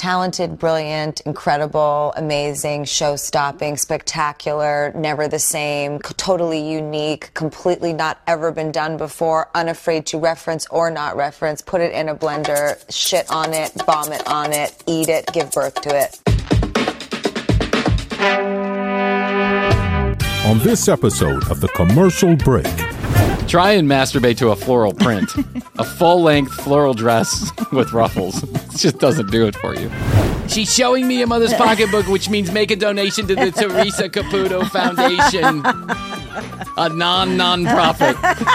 talented, brilliant, incredible, amazing, show-stopping, spectacular, never the same, totally unique, completely not ever been done before, unafraid to reference or not reference, put it in a blender, shit on it, vomit on it, eat it, give birth to it. On this episode of The Commercial Break. Try and masturbate to a floral print. A full-length floral dress with ruffles. It just doesn't do it for you. She's showing me a mother's pocketbook, which means make a donation to the Teresa Caputo Foundation. A non-profit.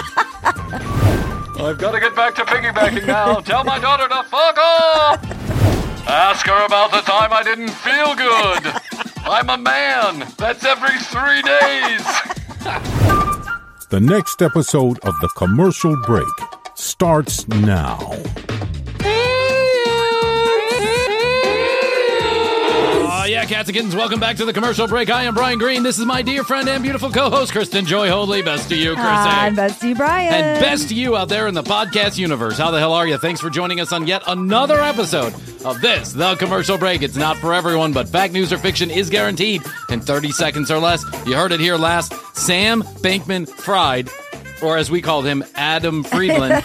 I've got to get back to piggybacking now. Tell my daughter to fuck off! Ask her about the time I didn't feel good. I'm a man. That's every 3 days. The next episode of The Commercial Break starts now. Oh, yeah, cats and kittens, welcome back to The Commercial Break. I am Brian Green. This is my dear friend and beautiful co-host, Kristen Joy Hoadley. Best to you, Kristen. Hi, best to you, Brian. And best to you out there in the podcast universe. How the hell are you? Thanks for joining us on yet another episode of this, The Commercial Break. It's not for everyone, but fact, news, or fiction is guaranteed in 30 seconds or less. You heard it here last. Sam Bankman-Fried, or as we called him, Adam Friedland,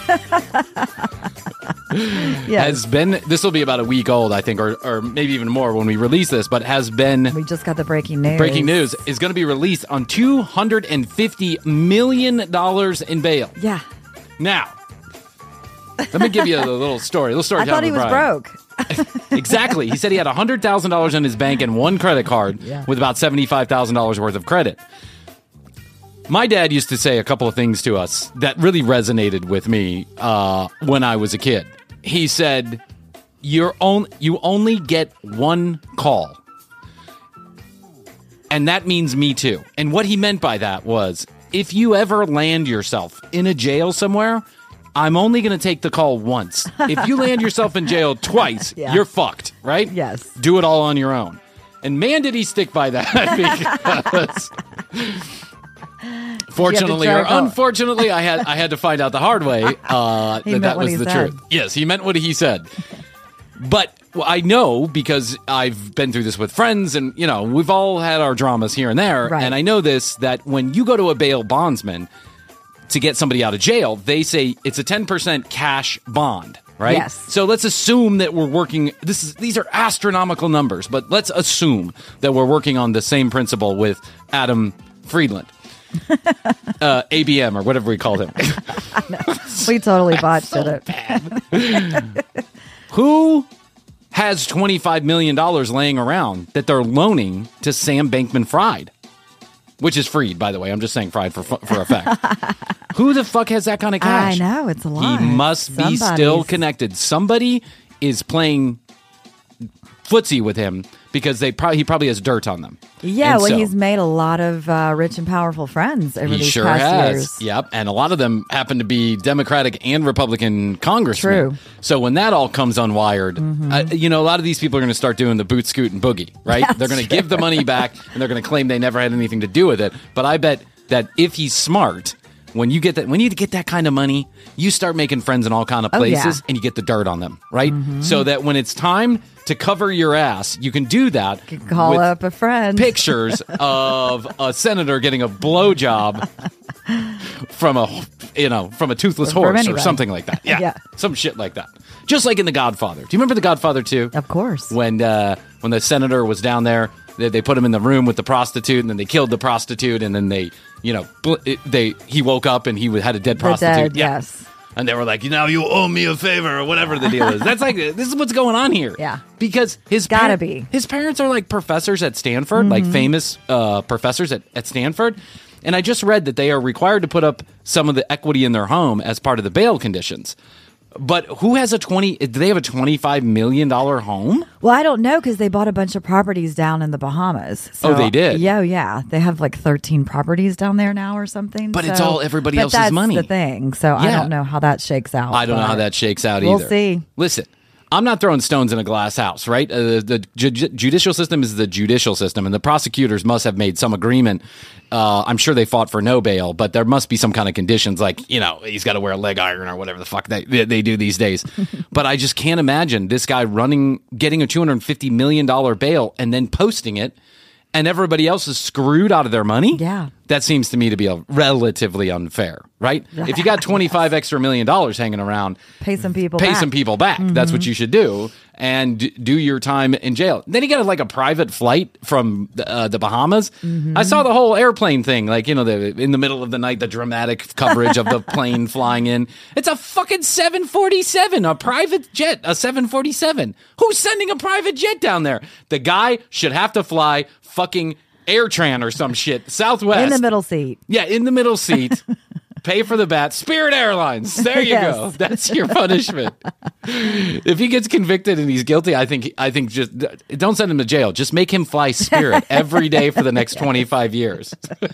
has been, this will be about a week old, I think, or maybe even more when we release this, but has been... We just got the breaking news. Breaking news is going to be released on $250 million in bail. Yeah. Now, let me give you a little story. I thought he was broke. Exactly. He said he had $100,000 in his bank and one credit card with about $75,000 worth of credit. My dad used to say a couple of things to us that really resonated with me when I was a kid. He said, you only get one call. And that means me too. And what he meant by that was, if you ever land yourself in a jail somewhere, I'm only going to take the call once. If you land yourself in jail twice, you're fucked, right? Yes. Do it all on your own. And man, did he stick by that. Because fortunately or unfortunately, I had to find out the hard way that was the truth. Yes, he meant what he said. But I know, because I've been through this with friends, and we've all had our dramas here and there. Right. And I know this, that when you go to a bail bondsman to get somebody out of jail, they say it's a 10% cash bond, right? Yes. So let's assume that we're working, these are astronomical numbers, but let's assume that we're working on the same principle with Adam Friedland. ABM, or whatever we called him. We totally botched it. Who has $25 million laying around that they're loaning to Sam Bankman-Fried? Which is Fried, by the way. I'm just saying Fried for effect. Who the fuck has that kind of cash? I know, it's a lot. He must be still connected. Somebody is playing footsie with him because he probably has dirt on them. Yeah, he's made a lot of rich and powerful friends over these past years. Yep, and a lot of them happen to be Democratic and Republican congressmen. True. So when that all comes unwired, a lot of these people are going to start doing the boot, scoot, and boogie, right? They're going to give the money back, and they're going to claim they never had anything to do with it. But I bet that if he's smart, when you get that kind of money, you start making friends in all kind of places, and you get the dirt on them, right? So that when it's time to cover your ass, you can do that. You can call up a friend. Pictures of a senator getting a blowjob from a toothless horse or something like that. Yeah, some shit like that. Just like in The Godfather. Do you remember The Godfather 2? Of course. When the senator was down there, they put him in the room with the prostitute, and then they killed the prostitute, and then he woke up and he had a dead prostitute. Yes. And they were like, you owe me a favor, or whatever the deal is. That's like, this is what's going on here. Yeah. Because his parents are like professors at Stanford, like famous professors at Stanford. And I just read that they are required to put up some of the equity in their home as part of the bail conditions. But who has do they have a $25 million home? Well, I don't know, because they bought a bunch of properties down in the Bahamas. So, they did? Yeah. They have like 13 properties down there now or something. But it's all everybody else's money. That's the thing. So I don't know how that shakes out. I don't know how that shakes out either. We'll see. Listen, I'm not throwing stones in a glass house, right? The judicial system is the judicial system, and the prosecutors must have made some agreement. I'm sure they fought for no bail, but there must be some kind of conditions, like, he's got to wear a leg iron or whatever the fuck they do these days. But I just can't imagine this guy getting a $250 million bail and then posting it, and everybody else is screwed out of their money. Yeah. That seems to me to be relatively unfair, right? If you got $25 extra million hanging around, pay some people back. That's what you should do, and do your time in jail. Then he got like a private flight from the Bahamas. I saw the whole airplane thing, like, in the middle of the night, the dramatic coverage of the plane flying in. It's a fucking 747, a private jet, a 747. Who's sending a private jet down there? The guy should have to fly fucking AirTran or some shit, Southwest. In the middle seat. Yeah, in the middle seat. Pay for the bat. Spirit Airlines. There you go. That's your punishment. If he gets convicted and he's guilty, I think just don't send him to jail. Just make him fly Spirit every day for the next 25 years.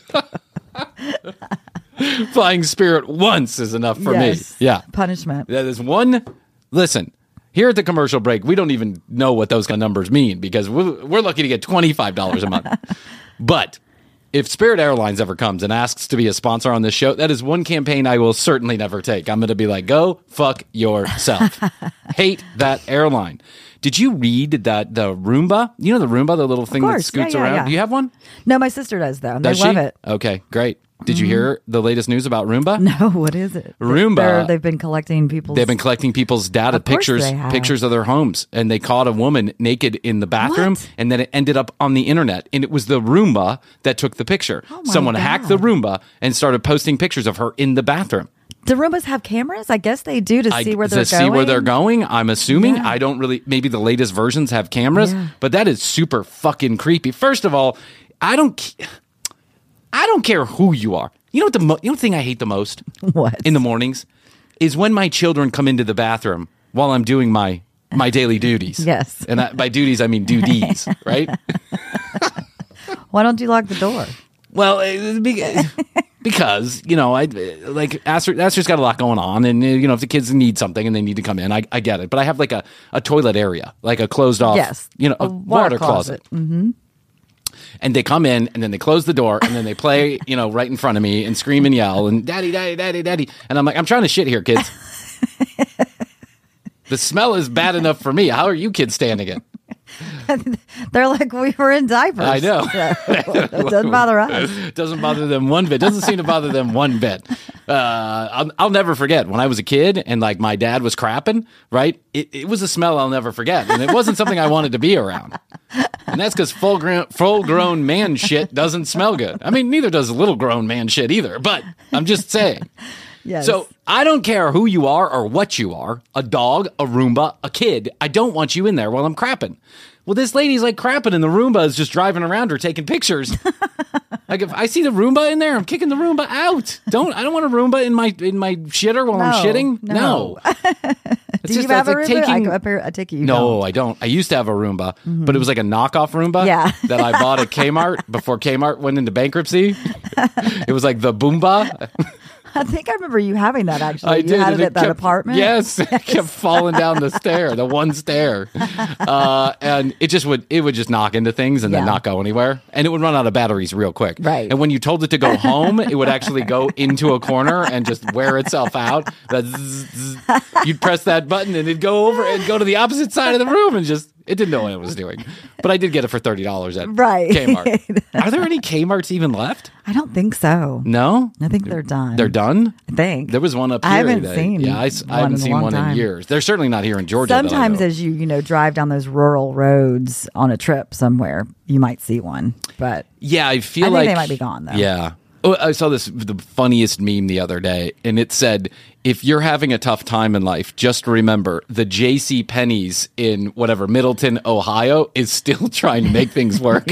Flying Spirit once is enough for me. Yeah. Punishment. That is one. Listen. Here at the commercial break, we don't even know what those kind of numbers mean because we're lucky to get $25 a month. But if Spirit Airlines ever comes and asks to be a sponsor on this show, that is one campaign I will certainly never take. I'm going to be like, go fuck yourself. Hate that airline. Did you read that the Roomba? You know the Roomba, the little thing that scoots around? Yeah. Do you have one? No, my sister does, though. Does they love it. Okay, great. Did you hear the latest news about Roomba? No, what is it? Roomba. They've been collecting people's... They've been collecting people's data, pictures of their homes. And they caught a woman naked in the bathroom. What? And then it ended up on the internet. And it was the Roomba that took the picture. Oh my Someone God. hacked the Roomba and started posting pictures of her in the bathroom. Do Roombas have cameras? I guess they do to see where they're going. See where they're going, I'm assuming. Yeah. I don't really... Maybe the latest versions have cameras. Yeah. But that is super fucking creepy. First of all, I don't care who you are. You know what the thing I hate the most? What? In the mornings is when my children come into the bathroom while I'm doing my daily duties. Yes. And by duties, I mean duties, right? Why don't you lock the door? Well, because, Aster's got a lot going on. And, if the kids need something and they need to come in, I get it. But I have like a toilet area, like a closed off, a water closet. Mm-hmm. And they come in, and then they close the door, and then they play, right in front of me, and scream and yell, and daddy, daddy, daddy, daddy. And I'm like, I'm trying to shit here, kids. The smell is bad enough for me. How are you kids standing it? They're like, we were in diapers. I know. It doesn't bother us. It doesn't bother them one bit. Doesn't seem to bother them one bit. I'll never forget when I was a kid and like my dad was crapping, right? It was a smell I'll never forget. And it wasn't something I wanted to be around. And that's because full-grown man shit doesn't smell good. I mean, neither does little grown man shit either. But I'm just saying. Yes. So I don't care who you are or what you are, a dog, a Roomba, a kid. I don't want you in there while I'm crapping. Well, this lady's like crapping and the Roomba is just driving around her taking pictures. Like if I see the Roomba in there, I'm kicking the Roomba out. I don't want a Roomba in my shitter while I'm shitting. No. Do you have a Roomba? I take it you No, don't. I don't. I used to have a Roomba, but it was like a knockoff Roomba that I bought at Kmart before Kmart went into bankruptcy. It was like the Boomba. I think I remember you having that, actually. I you did. had it at that apartment? Yes. It kept falling down the stair, the one stair. And it would just knock into things and then not go anywhere. And it would run out of batteries real quick. Right. And when you told it to go home, it would actually go into a corner and just wear itself out. You'd press that button and it'd go over and go to the opposite side of the room and just... It didn't know what it was doing. But I did get it for $30 at Kmart. Are there any Kmarts even left? I don't think so. No? I think they're done. They're done? I think. There was one up here. I haven't seen Yeah, I haven't seen one in years. They're certainly not here in Georgia. Sometimes as you drive down those rural roads on a trip somewhere, you might see one. But yeah, I think they might be gone, though. Yeah. Oh, I saw the funniest meme the other day, and it said, if you're having a tough time in life, just remember the J.C. Penney's in whatever, Middleton, Ohio, is still trying to make things work.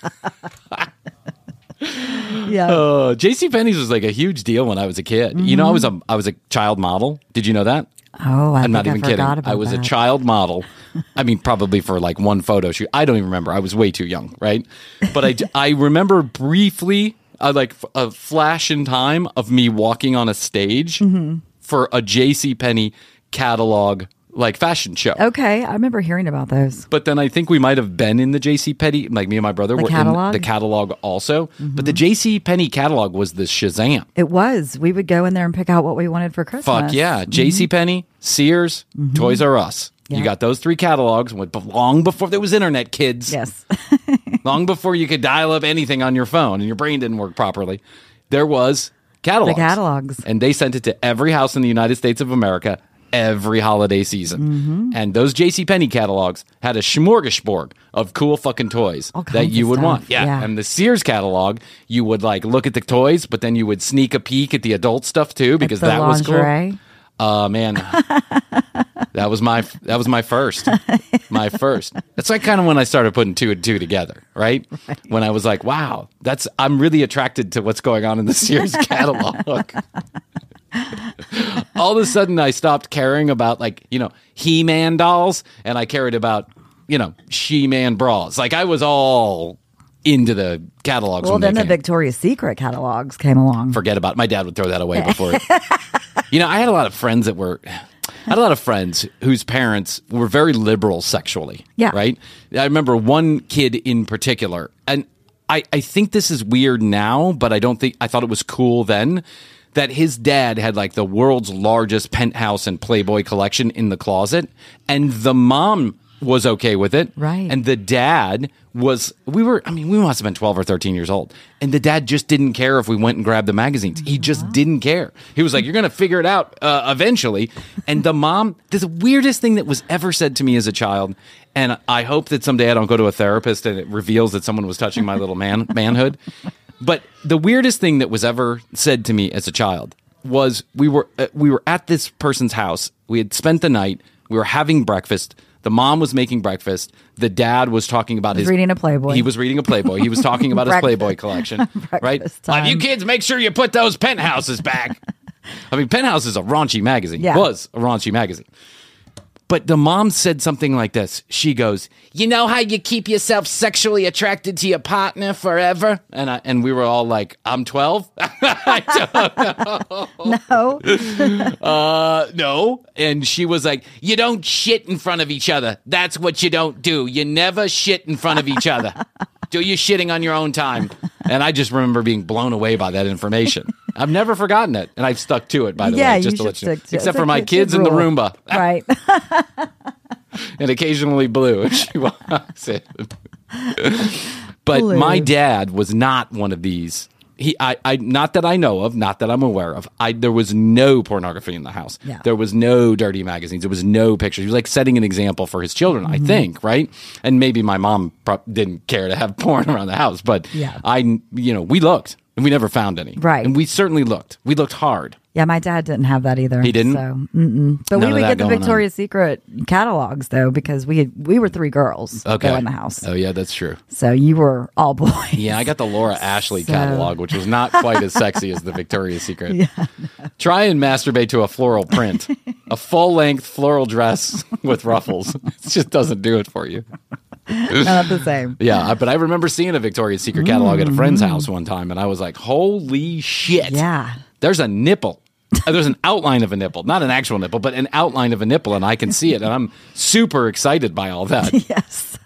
Yeah. J.C. Penney's was like a huge deal when I was a kid. Mm-hmm. I was a child model. Did you know that? Oh, I'm not even kidding. I was a child model. I mean, probably for like one photo shoot. I don't even remember. I was way too young, right? But I remember briefly... like a flash in time of me walking on a stage for a JCPenney catalog like fashion show. Okay, I remember hearing about those. But then I think we might have been in the JCPenney, like me and my brother were catalog? in the catalog also. But the JCPenney catalog was the Shazam. It was. We would go in there and pick out what we wanted for Christmas. Fuck yeah. JCPenney, Sears, Toys R Us. Yeah. You got those 3 catalogs long before there was internet, kids. Yes. Long before you could dial up anything on your phone and your brain didn't work properly. There was catalogs. The catalogs. And they sent it to every house in the United States of America every holiday season. And those JCPenney catalogs had a smorgasbord of cool fucking toys that you would want. Yeah. And the Sears catalog, you would like look at the toys, but then you would sneak a peek at the adult stuff too, because that was cool. Man, that was my first. My first. That's like kind of when I started putting 2 and 2 together, right? When I was like, wow, I'm really attracted to what's going on in the Sears catalog. All of a sudden, I stopped caring about He-Man dolls, and I cared about She-Man bras. Like I was all into the catalogs. Well, then the Victoria's Secret catalogs came along. Forget about it. My dad would throw that away before. I had a lot of friends whose parents were very liberal sexually. Yeah. Right? I remember one kid in particular, and I think this is weird now, but I thought it was cool then, that his dad had like the world's largest penthouse and Playboy collection in the closet, and the mom was okay with it. Right. And the dad we must have been 12 or 13 years old. And the dad just didn't care if we went and grabbed the magazines. He just didn't care. He was like, you're going to figure it out eventually. And the mom, the weirdest thing that was ever said to me as a child, and I hope that someday I don't go to a therapist and it reveals that someone was touching my little manhood. But the weirdest thing that was ever said to me as a child was we were at this person's house. We had spent the night. We were having breakfast. The mom was making breakfast. The dad was talking about reading a Playboy. He was reading a Playboy. He was talking about his Playboy collection, right? You kids, make sure you put those Penthouses back. I mean, Penthouse is a raunchy magazine. Yeah. Was a raunchy magazine. But the mom said something like this. She goes, "You know how you keep yourself sexually attracted to your partner forever?" And we were all like, "I'm 12." I don't know. No. No. And she was like, "You don't shit in front of each other. That's what you don't do. You never shit in front of each other. Do your shitting on your own time." And I just remember being blown away by that information. I've never forgotten it, and I've stuck to it, by the way, just to let you know. Except for my kids and the Roomba. Right. And occasionally Blue if she walks in. But Blue. My dad was not one of these. I not that I know of, not that I'm aware of. There was no pornography in the house. Yeah. There was no dirty magazines. There was no pictures. He was like setting an example for his children, I think, right? And maybe my mom didn't care to have porn around the house, but yeah. We looked and we never found any. Right. And we certainly looked. We looked hard. Yeah, my dad didn't have that either. He didn't? So, but None we would of that get the going Victoria's Secret catalogs, though, because we were 3 girls Okay. go in the house. Oh, yeah, that's true. So you were all boys. Yeah, I got the Laura Ashley catalog, which was not quite as sexy as the Victoria's Secret. Yeah, no. Try and masturbate to a floral print. A full-length floral dress with ruffles. It just doesn't do it for you. Not the same. Yeah, but I remember seeing a Victoria's Secret catalog at a friend's house one time, and I was like, holy shit. Yeah. There's a nipple. There's an outline of a nipple. Not an actual nipple, but an outline of a nipple, and I can see it, and I'm super excited by all that. Yes.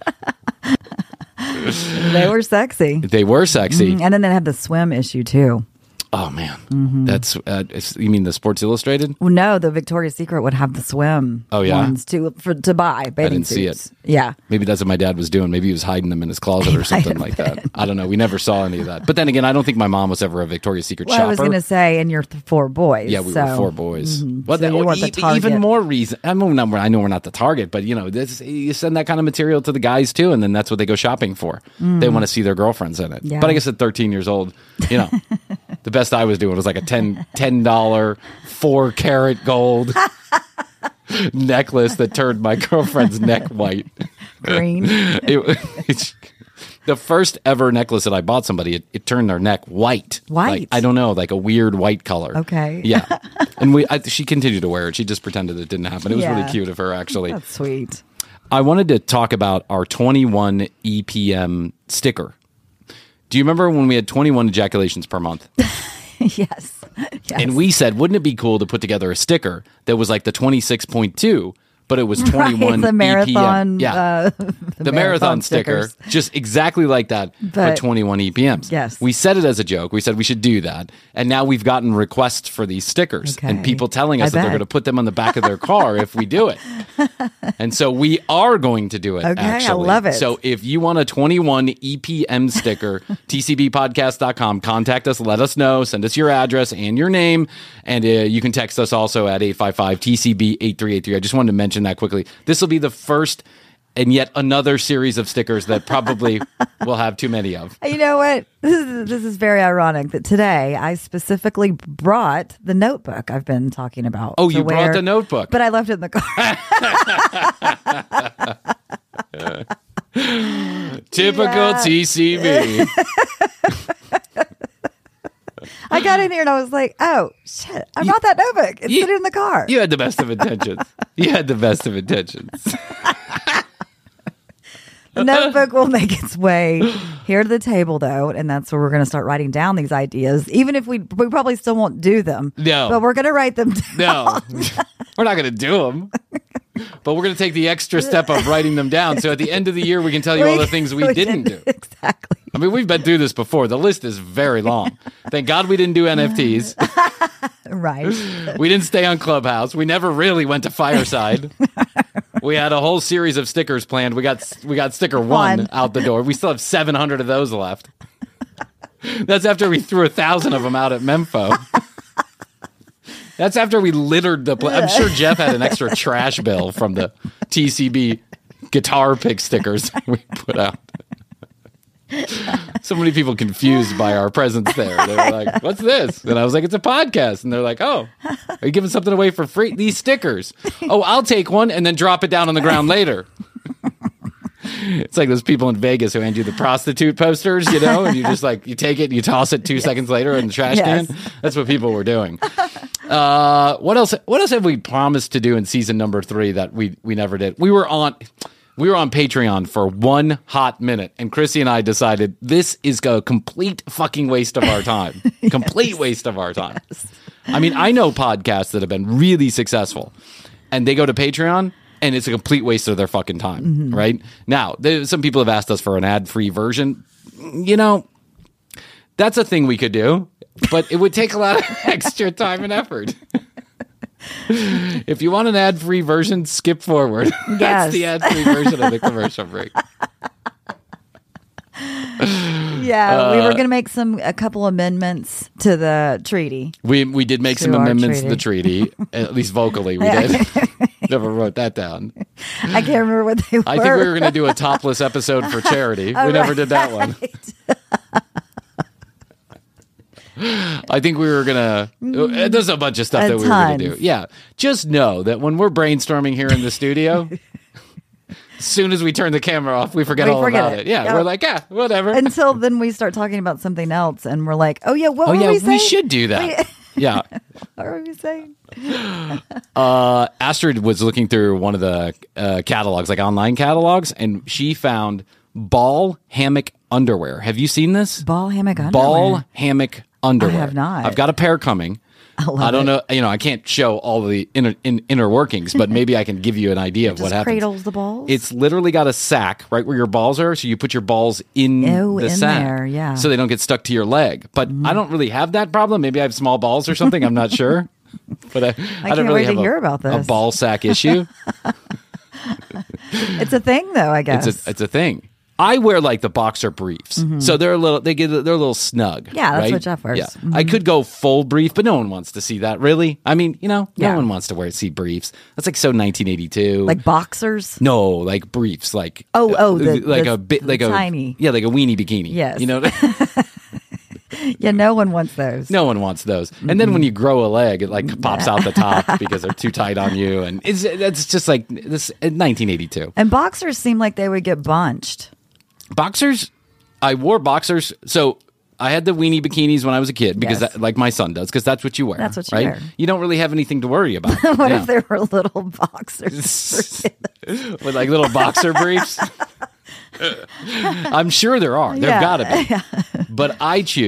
They were sexy. They were sexy. And then they had the swim issue, too. Oh, man. That's, you mean the Sports Illustrated? Well, no, the Victoria's Secret would have the swim ones to buy bathing suits. I didn't see it. Yeah. Maybe that's what my dad was doing. Maybe he was hiding them in his closet or something like that. I don't know. We never saw any of that. But then again, I don't think my mom was ever a Victoria's Secret shopper. I was going to say, and you're 4 boys. Yeah, we were 4 boys. Well, so you weren't the target. Even more reason. I know we're not the target, but you send that kind of material to the guys too, and then that's what they go shopping for. They want to see their girlfriends in it. Yeah. But I guess at 13 years old, the best I was doing was like a $10 4-karat gold necklace that turned my girlfriend's neck white. Green. The first ever necklace that I bought somebody, it turned their neck white. White? Like, I don't know, like a weird white color. Okay. Yeah. And she continued to wear it. She just pretended it didn't happen. It was really cute of her, actually. That's sweet. I wanted to talk about our 21 EPM sticker. Do you remember when we had 21 ejaculations per month? Yes. And we said, wouldn't it be cool to put together a sticker that was like the 26.2, but it was 21 the marathon, EPM. The marathon sticker, just exactly like that, but 21 EPMs. Yes. We said it as a joke. We said we should do that. And now we've gotten requests for these stickers and people telling us that they're going to put them on the back of their car if we do it. And so we are going to do it, actually. I love it. So if you want a 21 EPM sticker, tcbpodcast.com, contact us, let us know, send us your address and your name, and you can text us also at 855-TCB-8383. I just wanted to mention that quickly. This will be the first and yet another series of stickers that probably we'll have too many of. You know what? This is very ironic that today I specifically brought the notebook I've been talking about. Oh, you brought the notebook. But I left it in the car. Typical TCB. I got in here and I was like, oh, shit, I brought that notebook. It's sitting in the car. You had the best of intentions. The notebook will make its way here to the table, though, and that's where we're going to start writing down these ideas. Even if we probably still won't do them. No. But we're going to write them down. No. We're not going to do them. But we're going to take the extra step of writing them down. So at the end of the year, we can tell you all the things we didn't do. Exactly. I mean, we've been through this before. The list is very long. Thank God we didn't do NFTs. Right. We didn't stay on Clubhouse. We never really went to Fireside. We had a whole series of stickers planned. We got sticker one out the door. We still have 700 of those left. That's after we threw 1,000 of them out at Memphis. That's after we littered the place. I'm sure Jeff had an extra trash bill from the TCB guitar pick stickers we put out. So many people confused by our presence there. They were like, what's this? And I was like, it's a podcast. And they're like, oh, are you giving something away for free? These stickers. Oh, I'll take one and then drop it down on the ground later. It's like those people in Vegas who hand you the prostitute posters, and you just you take it and you toss it 2 seconds later in the trash can. That's what people were doing. What else have we promised to do in season number 3 that we never did? We were on Patreon for 1 hot minute, and Chrissy and I decided this is a complete fucking waste of our time. Complete waste of our time. Yes. I mean, I know podcasts that have been really successful, and they go to Patreon, and it's a complete waste of their fucking time, right? Now, some people have asked us for an ad-free version. That's a thing we could do, but it would take a lot of extra time and effort. If you want an ad-free version, skip forward. Yes. That's the ad-free version of the commercial break. Yeah, we were going to make a couple amendments to the treaty. We did make some amendments to the treaty, at least vocally we did. Never wrote that down. I can't remember what they were. I think we were going to do a topless episode for charity. We never did that one. I think we were going to... There's a bunch of stuff that we were going to do. Yeah. Just know that when we're brainstorming here in the studio... As soon as we turn the camera off, we forget all about it. Yeah, we're like, whatever. Until then we start talking about something else, and we're like, oh, yeah, what were we saying? We should do that. Yeah. What were we saying? Astrid was looking through one of the catalogs, like online catalogs, and she found ball hammock underwear. Have you seen this? Ball hammock underwear? Ball hammock underwear. I have not. I've got a pair coming. I don't know. I can't show all the inner workings, but maybe I can give you an idea of what happens. Cradles the balls. It's literally got a sack right where your balls are, so you put your balls in the sack, there, so they don't get stuck to your leg. But I don't really have that problem. Maybe I have small balls or something. I'm not sure. But I don't really have a ball sack issue. It's a thing, though. I guess it's a thing. I wear like the boxer briefs, so they're a little snug. Yeah, that's right? what Jeff wears. Yeah. I could go full brief, but no one wants to see that. Really, I mean, no one wants to see briefs. That's like so 1982. Like boxers? No, like briefs. Like like a tiny, like a weenie bikini. Yes, Yeah, no one wants those. No one wants those. And then when you grow a leg, it pops out the top because they're too tight on you, and that's just like this 1982. And boxers seem like they would get bunched. Boxers, I wore boxers. So I had the weenie bikinis when I was a kid because like my son does, because that's what you wear. That's what you right? wear. You don't really have anything to worry about. What if there were little boxers? With like little boxer briefs? I'm sure there are. There've got to be. Yeah. But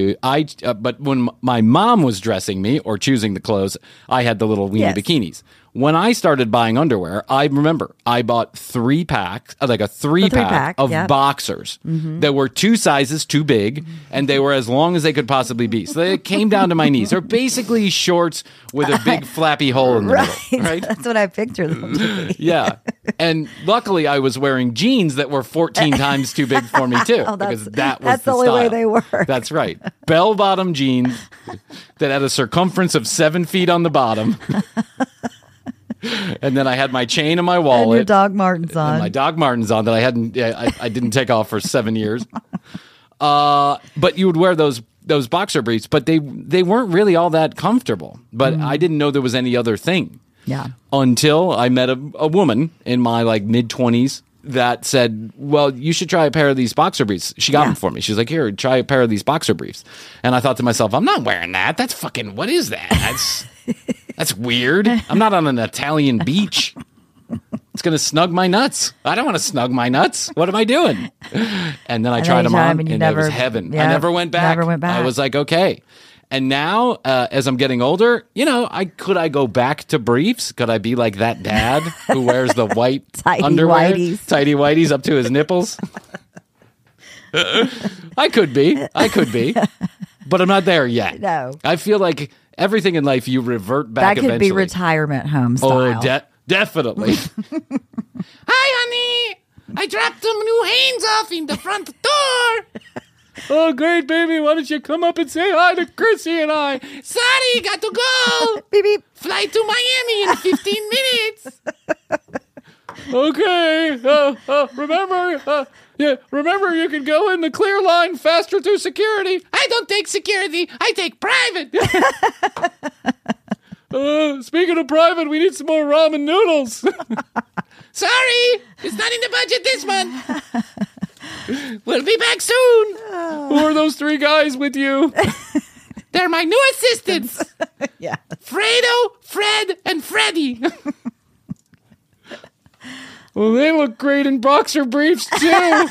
but when my mom was dressing me or choosing the clothes, I had the little weenie bikinis. when I started buying underwear, I remember I bought 3-pack, like a three-pack of boxers that were 2 sizes too big, and they were as long as they could possibly be. So they came down to my knees. They're basically shorts with a big flappy hole in the middle. Right? That's what I picture them to be. Yeah. And luckily, I was wearing jeans that were 14 times too big for me, too. Because that's the only way they work. That's right. Bell-bottom jeans that had a circumference of 7 feet on the bottom. And then I had my chain and my wallet. And your Doc Martens on. And my Doc Martens on that I didn't take off for 7 years. But you would wear those boxer briefs, but they weren't really all that comfortable. But I didn't know there was any other thing. Yeah. Until I met a woman in my like mid-20s that said, well, you should try a pair of these boxer briefs. She got them for me. She's like, here, try a pair of these boxer briefs. And I thought to myself, I'm not wearing that. That's fucking, what is that? That's weird. I'm not on an Italian beach. It's going to snug my nuts. I don't want to snug my nuts. What am I doing? And then I tried them on, and it was heaven. Yeah, I never went back. I was like, okay. And now, as I'm getting older, could I go back to briefs? Could I be like that dad who wears the white underwear? Tighty whities up to his nipples? I could be. But I'm not there yet. No. I feel like everything in life, you revert back eventually. That could be retirement home style. Oh, definitely. Hi, honey. I dropped some new Hanes off in the front door. Oh, great, baby. Why don't you come up and say hi to Chrissy and I? Sorry, got to go. Beep, beep. Fly to Miami in 15 minutes. Okay. Remember, you can go in the clear line faster through security. I don't take security. I take private. Speaking of private, we need some more ramen noodles. Sorry, it's not in the budget this month. We'll be back soon. Who are those 3 guys with you? They're my new assistants. Yeah. Fredo, Fred, and Freddy. Well, they look great in boxer briefs, too.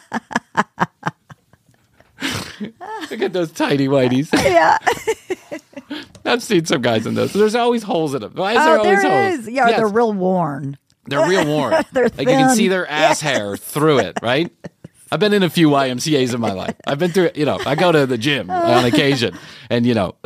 Look at those tidy whities. Yeah. I've seen some guys in those. There's always holes in them. Why is there always holes? Is. Yeah, yes. They're real worn. They're real worn. They're thin. Like you can see their ass hair through it, right? I've been in a few YMCAs in my life. I've been through, I go to the gym on occasion. And,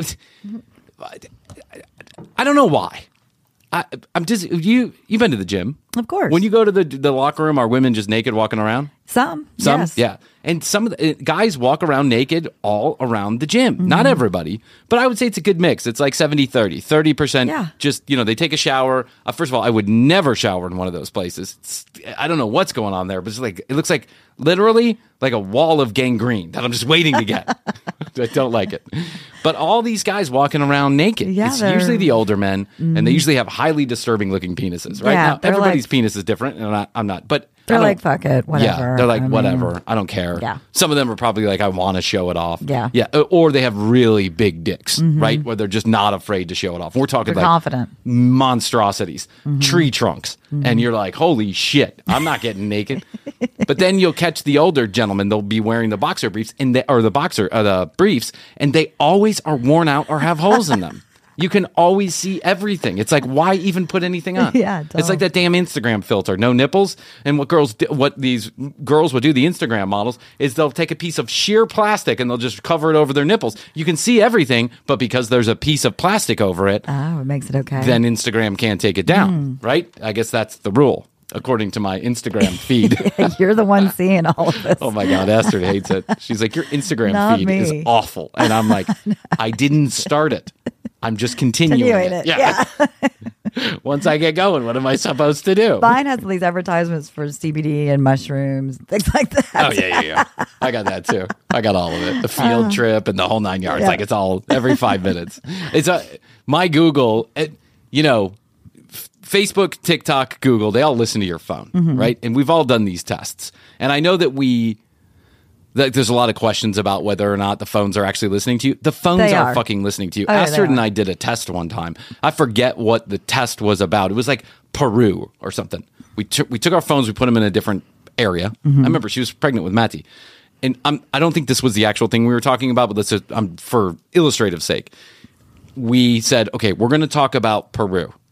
I don't know why. I'm just, you've been to the gym. Of course. When you go to the locker room, are women just naked walking around? Some, yes. Yeah. And some of the guys walk around naked all around the gym. Mm-hmm. Not everybody, but I would say it's a good mix. It's like 70-30. 30% just, they take a shower. First of all, I would never shower in one of those places. I don't know what's going on there, but it looks like literally like a wall of gangrene that I'm just waiting to get. I don't like it. But all these guys walking around naked. Yeah, it's usually the older men, and they usually have highly disturbing looking penises, right? Yeah, now, everybody's penis is different, and I'm not. But they're like, fuck it, whatever. Yeah, they're like, whatever. I don't care. Yeah. Some of them are probably like, I want to show it off. Yeah. Yeah. Or they have really big dicks, right? Where they're just not afraid to show it off. We're talking like confident monstrosities, tree trunks. And you're like, holy shit, I'm not getting naked. But then you'll catch the older gentlemen. They'll be wearing the boxer briefs the briefs, and they always are worn out or have holes in them. You can always see everything. It's like, why even put anything on? Yeah, it's like that damn Instagram filter, no nipples. And what these girls would do, the Instagram models, is they'll take a piece of sheer plastic and they'll just cover it over their nipples. You can see everything, but because there's a piece of plastic over it, it makes it okay. Then Instagram can't take it down, right? I guess that's the rule, according to my Instagram feed. You're the one seeing all of this. Oh my God, Astrid hates it. She's like, your Instagram feed is awful. And I'm like, I didn't start it. I'm just continuing it. Yeah. Once I get going, what am I supposed to do? Mine has these advertisements for CBD and mushrooms, things like that. Oh, yeah. I got that too. I got all of it. The field trip and the whole 9 yards. Yeah. Like it's all every 5 minutes. It's my Google, Facebook, TikTok, Google, they all listen to your phone, right? And we've all done these tests. And I know that there's a lot of questions about whether or not the phones are actually listening to you. The phones are fucking listening to you. Oh, Astrid and I did a test one time. I forget what the test was about. It was like Peru or something. We took our phones, we put them in a different area. I remember she was pregnant with Matty. And I don't think this was the actual thing we were talking about, but for illustrative sake. We said, okay, we're going to talk about Peru.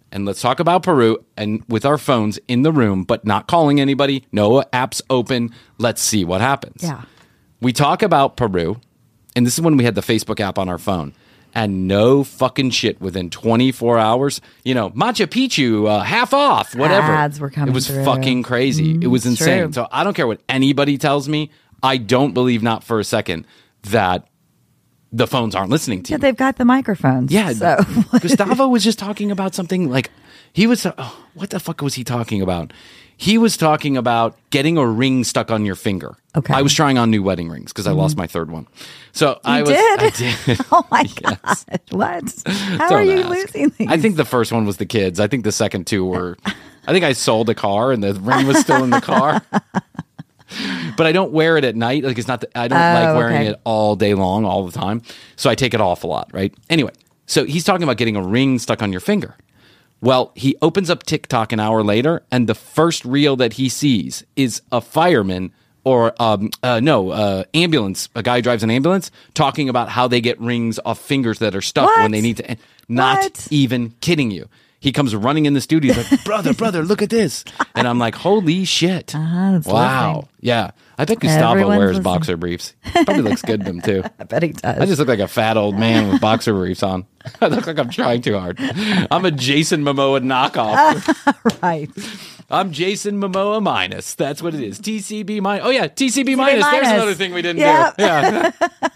and let's talk about Peru and with our phones in the room, but not calling anybody, no apps open. Let's see what happens. Yeah. We talk about Peru, and this is when we had the Facebook app on our phone, and no fucking shit within 24 hours. Machu Picchu, half off, whatever. Ads were coming It was through. fucking crazy. It was insane. True. So I don't care what anybody tells me. I don't believe not for a second that the phones aren't listening to Yeah, you. they've got the microphones. Yeah, So Gustavo was just talking about something like what the fuck was he talking about? He was talking about getting a ring stuck on your finger. Okay. I was trying on new wedding rings because I lost my third one. So I did. Oh my God. What? How are you losing these? I think the first one was the kids. I think the second two were. I think I sold a car and the ring was still in the car. But I don't wear it at night. Like it's not. I don't like wearing it all day long, all the time. So I take it off a lot, right? Anyway, so he's talking about getting a ring stuck on your finger. Well, he opens up TikTok an hour later, and the first reel that he sees is a fireman or ambulance. A guy who drives an ambulance talking about how they get rings off fingers that are stuck when they need to. Not even kidding you. He comes running in the studio. He's like, brother, look at this. And I'm like, holy shit. Wow. Listening. Yeah. I bet Gustavo Everyone's wears listening. boxer briefs. Probably looks good in them, too. I bet he does. I just look like a fat old man with boxer briefs on. I look like I'm trying too hard. I'm a Jason Momoa knockoff. Right. I'm Jason Momoa minus. That's what it is. TCB minus. Oh, yeah. TCB minus. There's minus. another thing we didn't Yep. do. Yeah.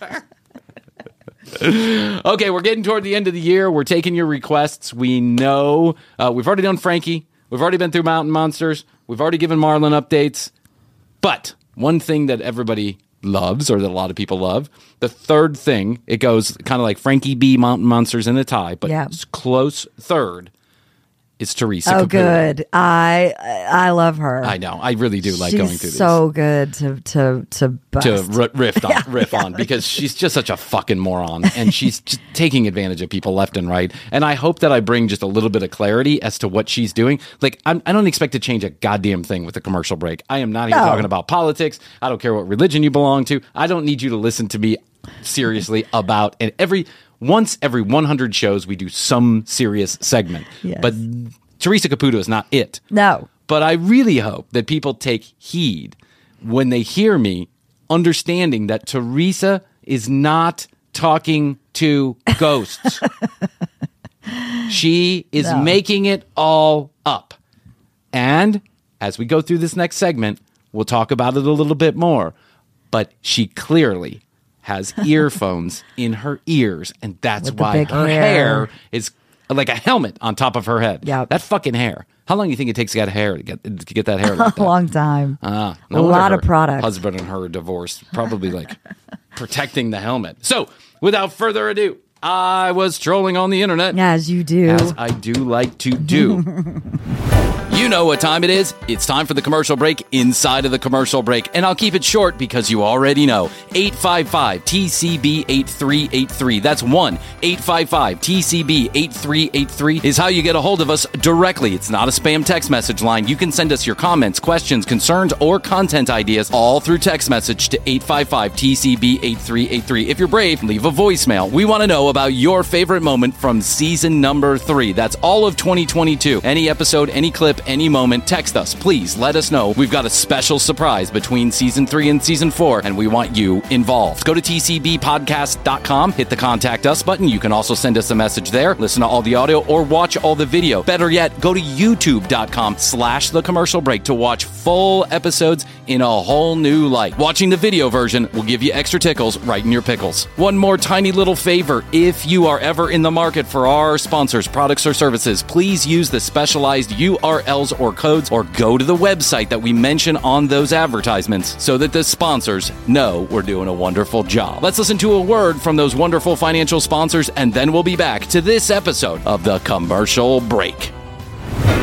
Okay, we're getting toward the end of the year. We're taking your requests. We know we've already done Frankie. We've already been through Mountain Monsters. We've already given Marlon updates. But one thing that everybody loves, or that a lot of people love, the third thing, it goes kind of like Frankie B, Mountain Monsters in a tie, but it's close third. It's Teresa Caputo. Good. I love her. I know. I really do like she's going through these. so good to bust. To riff on because she's just such a fucking moron and she's just taking advantage of people left and right. And I hope that I bring just a little bit of clarity as to what she's doing. Like, I don't expect to change a goddamn thing with the commercial break. I am not here talking about politics. I don't care what religion you belong to. I don't need you to listen to me seriously about once every 100 shows, we do some serious segment. Yes. But Teresa Caputo is not it. No. But I really hope that people take heed when they hear me, understanding that Teresa is not talking to ghosts. She is making it all up. And as we go through this next segment, we'll talk about it a little bit more. But she clearly has earphones in her ears, and that's With the why big her hair is like a helmet on top of her head. Yep. That fucking hair. How long do you think it takes to get hair to get that hair like that? A long time. No a lot of product. Husband and her are divorced, probably like protecting the helmet. So, without further ado, I was trolling on the internet. As you do. As I do like to do. You know what time it is. It's time for the commercial break inside of the commercial break. And I'll keep it short because you already know. 855-TCB-8383. That's 1-855-TCB-8383 is how you get a hold of us directly. It's not a spam text message line. You can send us your comments, questions, concerns, or content ideas all through text message to 855-TCB-8383. If you're brave, leave a voicemail. We want to know about your favorite moment from season number 3. That's all of 2022. Any episode, any clip, any moment, text us. Please let us know. We've got a special surprise between season 3 and season 4, and we want you involved. Go to tcbpodcast.com, hit the contact us button. You can also send us a message there, listen to all the audio, or watch all the video. Better yet, go to youtube.com/the commercial break to watch full episodes in a whole new light. Watching the video version will give you extra tickles right in your pickles. One more tiny little favor. If you are ever in the market for our sponsors, products, or services, please use the specialized URLs or codes, or go to the website that we mention on those advertisements so that the sponsors know we're doing a wonderful job. Let's listen to a word from those wonderful financial sponsors, and then we'll be back to this episode of the commercial break.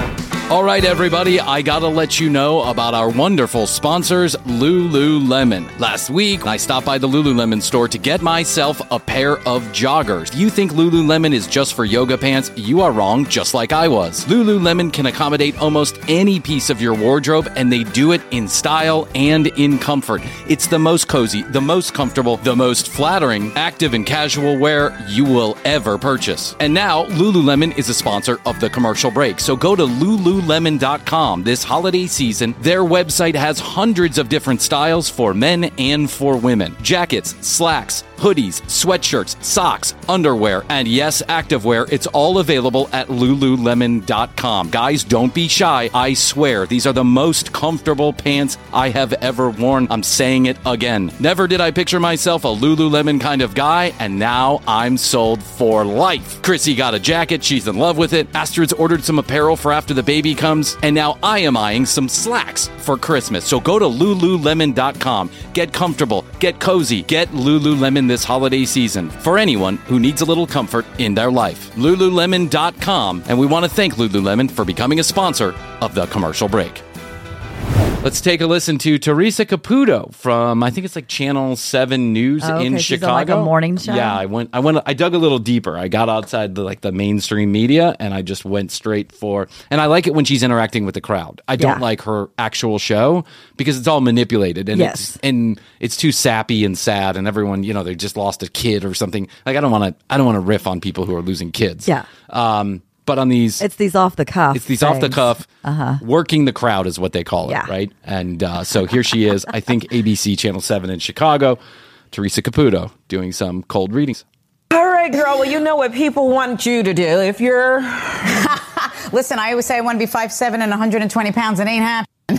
All right, everybody, I gotta let you know about our wonderful sponsors, Lululemon. Last week, I stopped by the Lululemon store to get myself a pair of joggers. You think Lululemon is just for yoga pants? You are wrong, just like I was. Lululemon can accommodate almost any piece of your wardrobe, and they do it in style and in comfort. It's the most cozy, the most comfortable, the most flattering, active and casual wear you will ever purchase. And now, Lululemon is a sponsor of The Commercial Break, so go to lululemon.com this holiday season. Their website has hundreds of different styles for men and for women. Jackets, slacks, hoodies, sweatshirts, socks, underwear, and yes, activewear. It's all available at lululemon.com. Guys, don't be shy. I swear, these are the most comfortable pants I have ever worn. I'm saying it again. Never did I picture myself a Lululemon kind of guy, and now I'm sold for life. Chrissy got a jacket. She's in love with it. Astrid's ordered some apparel for after the baby comes, and now I am eyeing some slacks for Christmas. So go to lululemon.com. Get comfortable, get cozy, get Lululemon this holiday season for anyone who needs a little comfort in their life. Lululemon.com, and we want to thank Lululemon for becoming a sponsor of The Commercial Break. Let's take a listen to Teresa Caputo from, I think it's like Channel 7 News in Chicago. She's on like a morning show. Yeah, I dug a little deeper. I got outside the mainstream media, and I just went straight for, and I like it when she's interacting with the crowd. I don't like her actual show because it's all manipulated, and it's too sappy and sad, and everyone, they just lost a kid or something. Like I don't want to riff on people who are losing kids. Yeah. But on these... It's these off the cuff. It's these off the cuff. Working the crowd is what they call it, right? And so here she is, I think ABC Channel 7 in Chicago, Teresa Caputo, doing some cold readings. All right, girl. Well, you know what people want you to do. If you're... Listen, I always say I want to be 5'7" and 120 pounds. It ain't happening.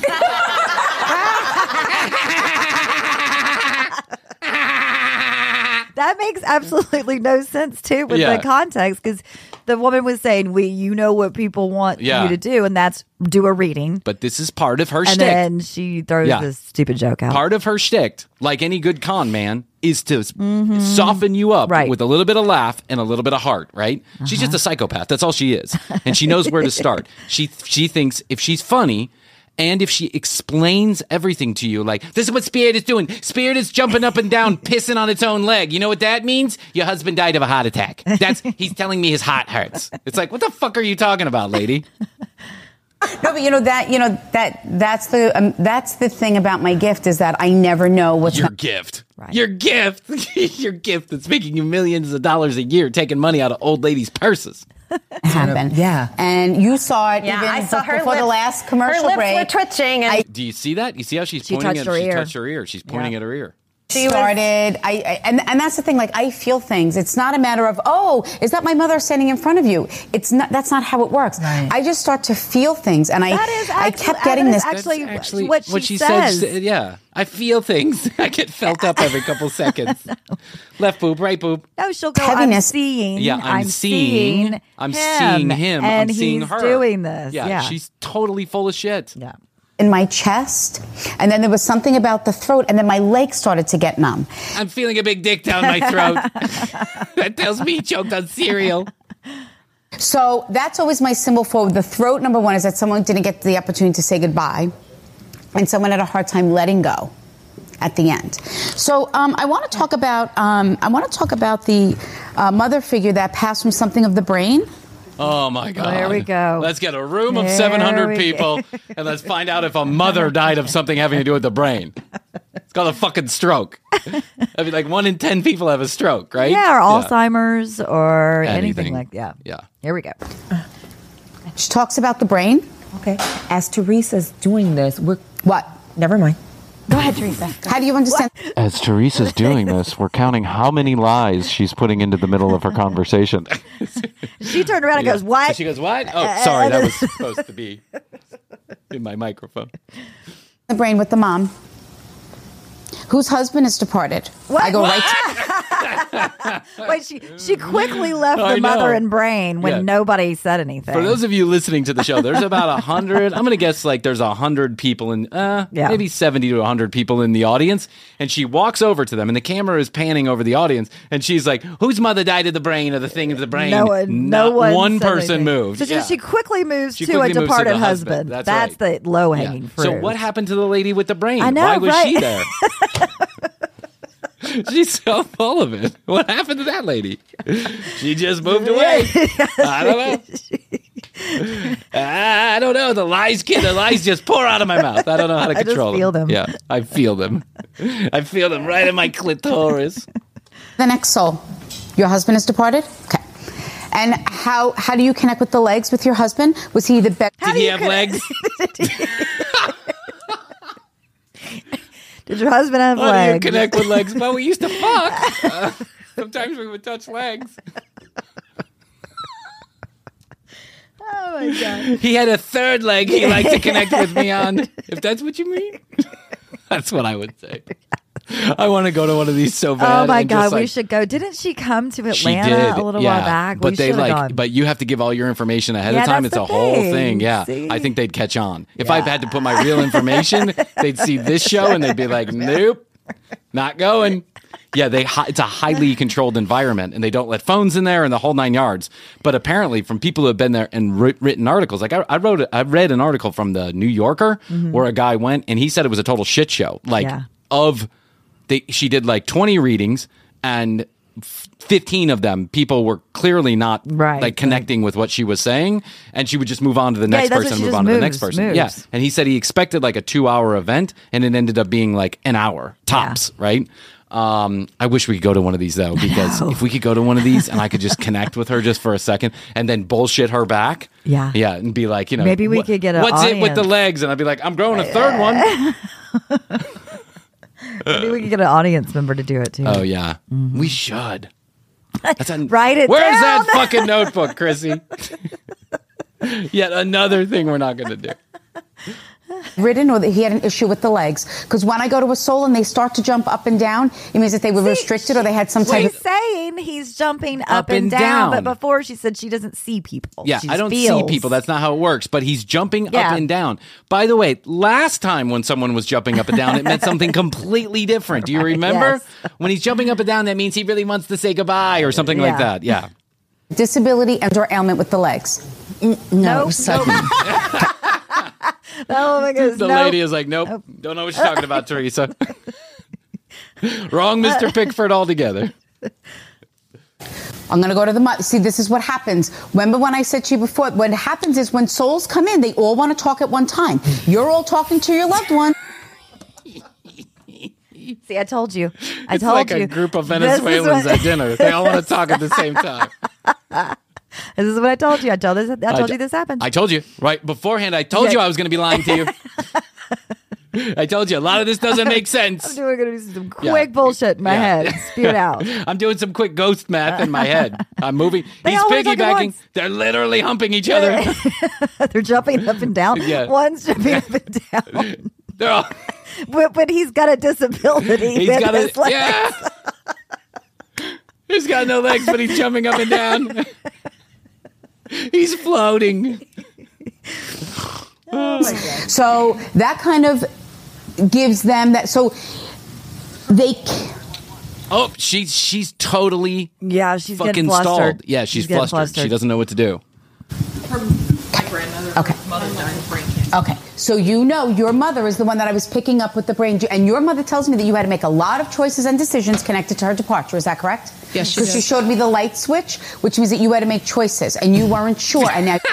That makes absolutely no sense, too, with the context, because the woman was saying, you know what people want you to do, and that's do a reading. But this is part of her shtick. And then she throws this stupid joke out. Part of her shtick, like any good con man, is to soften you up with a little bit of laugh and a little bit of heart, right? She's just a psychopath. That's all she is. And she knows where to start. She thinks if she's funny... And if she explains everything to you, like, this is what Spirit is doing. Spirit is jumping up and down, pissing on its own leg. You know what that means? Your husband died of a heart attack. He's telling me his heart hurts. It's like, what the fuck are you talking about, lady? No, but that's the thing about my gift is that I never know what's your gift. Right. Your gift that's making you millions of dollars a year, taking money out of old ladies' purses. Happen. Yeah. And you saw it I saw her before the last commercial her break. lips were twitching. And do you see that? You see how she's pointing at her ear? She touched her ear. She's pointing at her ear. And that's the thing. Like, I feel things. It's not a matter of, is that my mother standing in front of you? It's not. That's not how it works. Right. I just start to feel things, and I kept getting this. Actually, what she says. Yeah, I feel things. I get felt up every couple seconds. Left boob, right boob. No, she'll go. Heaviness. I'm seeing. Yeah, I'm seeing him. And I'm seeing her doing this. Yeah, she's totally full of shit. Yeah. In my chest, and then there was something about the throat, and then my legs started to get numb. I'm feeling a big dick down my throat. That tells me he choked on cereal. So that's always my symbol for the throat. Number one is that someone didn't get the opportunity to say goodbye, and someone had a hard time letting go at the end. So I want to talk about the mother figure that passed from something of the brain. Oh, my God. There we go. Let's get a room of 700 people, and let's find out if a mother died of something having to do with the brain. It's called a fucking stroke. I mean, like 1 in 10 people have a stroke, right? Yeah, or Alzheimer's or anything like that. Yeah. Here we go. She talks about the brain. Okay. As Teresa's doing this, What? Never mind. Go ahead, Teresa. How do you understand? As Teresa's doing this, we're counting how many lies she's putting into the middle of her conversation. She turned around and goes, what? So she goes, what? Oh, sorry, that was supposed to be in my microphone. The brain with the mom, whose husband is departed. I go right to... Wait, she quickly left the mother and brain when nobody said anything. For those of you listening to the show, there's about 100. I'm going to guess like there's 100 people in, maybe 70 to 100 people in the audience. And she walks over to them, and the camera is panning over the audience. And she's like, "Whose mother died of the brain or the thing of the brain?" No one person moved. So she quickly moves to a departed husband. That's the low hanging fruit. So what happened to the lady with the brain? I know, why was she there? She's so full of it. What happened to that lady? She just moved away. I don't know. The lies just pour out of my mouth. I don't know how to control them. I just feel them. Yeah, I feel them. I feel them right in my clitoris. The next soul. Your husband has departed? Okay. And how do you connect with the legs with your husband? Was he the best? Did he have legs? Did your husband have legs? How do you connect with legs? Well, we used to fuck. Sometimes we would touch legs. Oh, my God. He had a third leg he liked to connect with me on, if that's what you mean. That's what I would say. I want to go to one of these so bad. Oh my God, we should go. Didn't she come to Atlanta a little while back? But but you have to give all your information ahead of time. It's a whole thing. Yeah. See? I think they'd catch on. If I had to put my real information, they'd see this show and they'd be like, "Nope, not going." Yeah, it's a highly controlled environment, and they don't let phones in there and the whole 9 yards. But apparently, from people who have been there and written articles, like I read an article from the New Yorker where a guy went and he said it was a total shit show. She did like 20 readings, and 15 of them, people were clearly not connecting with what she was saying, and she would just move on to the next person and move on to the next person. Yeah, and he said he expected like a 2-hour event, and it ended up being like an hour tops, right? I wish we could go to one of these though, because if we could go to one of these and I could just connect with her just for a second and then bullshit her back. Yeah, and be like, maybe we could get what's it with the legs? And I'd be like, I'm growing a third one. Maybe we could get an audience member to do it too. Oh yeah, we should. Write it Where's down. that fucking notebook, Chrissy? Yet another thing we're not going to do. Ridden, or that he had an issue with the legs? Because when I go to a soul and they start to jump up and down, it means that they were restricted or they had some type of... She's saying he's jumping up and down, but before she said she doesn't see people. Yeah, I don't see people. That's not how it works. But he's jumping up and down. By the way, last time when someone was jumping up and down, it meant something completely different. Do you remember? Yes. When he's jumping up and down, that means he really wants to say goodbye or something like that. Yeah. Disability and or ailment with the legs? No. Oh my goodness. The lady is like, nope. Don't know what you're talking about, Teresa. Wrong Mr. Pickford altogether. I'm going to go to the mother. See, this is what happens. Remember when I said to you before, what happens is when souls come in, they all want to talk at one time. You're all talking to your loved one. See, I told you. It's like a group of Venezuelans at dinner. They all want to talk at the same time. This is what I told you. I told you this happened. I told you right beforehand. I told you I was going to be lying to you. I told you a lot of this doesn't make sense. I'm going to do some quick bullshit in my head. Spew it out. I'm doing some quick ghost math in my head. I'm moving. He's piggybacking. They're literally humping each other. They're jumping up and down. Yeah. One's jumping up and down. They're all... but he's got a disability. He's got his legs. Yeah. He's got no legs, but he's jumping up and down. He's floating. Oh my God. So that kind of gives them that. So they. Oh, she's totally. Yeah, she's fucking stalled. Yeah, she's flustered. She doesn't know what to do. My grandmother, mother died of brain cancer. Okay, so you know your mother is the one that I was picking up with the brain, and your mother tells me that you had to make a lot of choices and decisions connected to her departure. Is that correct? Yes, she did. Because she showed me the light switch, which means that you had to make choices, and you weren't sure. And now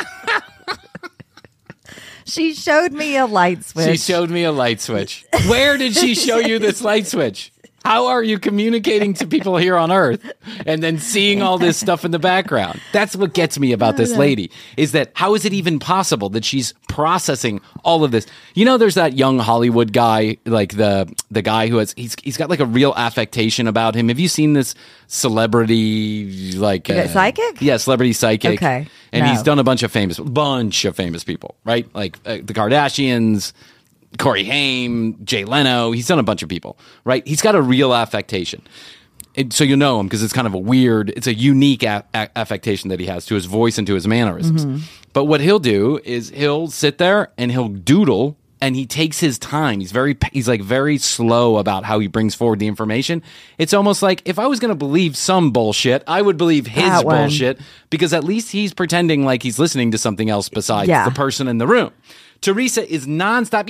she showed me a light switch. She showed me a light switch. Where did she show you this light switch? How are you communicating to people here on Earth and then seeing all this stuff in the background? That's what gets me about this lady, is that how is it even possible that she's processing all of this? You know, there's that young Hollywood guy, like the guy who has, he's got like a real affectation about him. Have you seen this celebrity, like... psychic? Yeah, celebrity psychic. Okay. And he's done a bunch of famous people, right? Like the Kardashians... Corey Haim, Jay Leno. He's done a bunch of people, right? He's got a real affectation. So you know him because it's kind of it's a unique affectation that he has to his voice and to his mannerisms. Mm-hmm. But what he'll do is he'll sit there and he'll doodle, and he takes his time. He's like very slow about how he brings forward the information. It's almost like if I was going to believe some bullshit, I would believe his bullshit, because at least he's pretending like he's listening to something else besides the person in the room. Teresa is nonstop.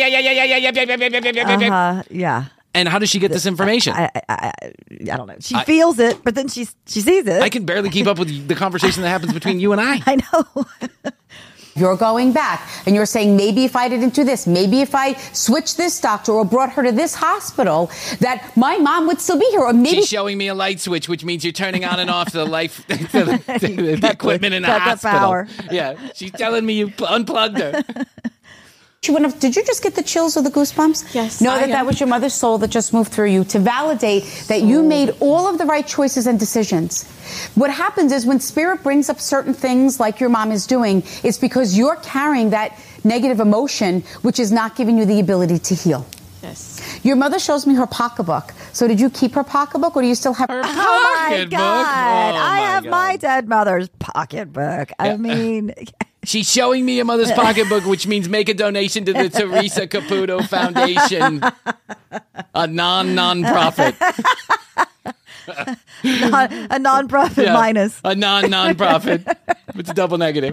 Yeah. And how does she get this information? I don't know. She feels it, but then she sees it. I can barely keep up with the conversation that happens between you and I. I know. You're going back and you're saying, maybe if I didn't do this, maybe if I switched this doctor or brought her to this hospital, that my mom would still be here. Or maybe she's showing me a light switch, which means you're turning on and off the the equipment in the hospital. Power. Yeah, she's telling me you unplugged her. Did you just get the chills or the goosebumps? Yes. Know that was your mother's soul that just moved through you to validate that you made all of the right choices and decisions. What happens is when spirit brings up certain things like your mom is doing, it's because you're carrying that negative emotion, which is not giving you the ability to heal. Yes. Your mother shows me her pocketbook. So did you keep her pocketbook, or do you still have her pocketbook? Oh my God. I have my dead mother's pocketbook. I mean... She's showing me a mother's pocketbook, which means make a donation to the Teresa Caputo Foundation, a non-profit. A non-profit minus. A non-profit. It's a double negative.